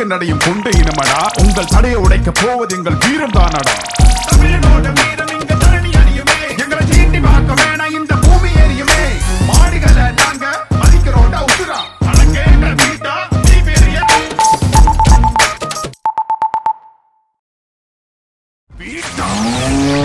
சிங்க நடையும் கொண்ட இனமடா. உங்கள் தடையை உடைக்க போவது எங்கள் வீரம் தானடா. தமிழனோட வீரம் இங்க தரணி அணியுமே. எங்களை சீண்டி பார்க்க வேணாம் இந்த பூமி எரியுமே. மாடுகளை நாங்க மதிக்கிறோட உசுரா. அடங்க எங்கள் வீட்டா நீ பெரிய வீட்டா.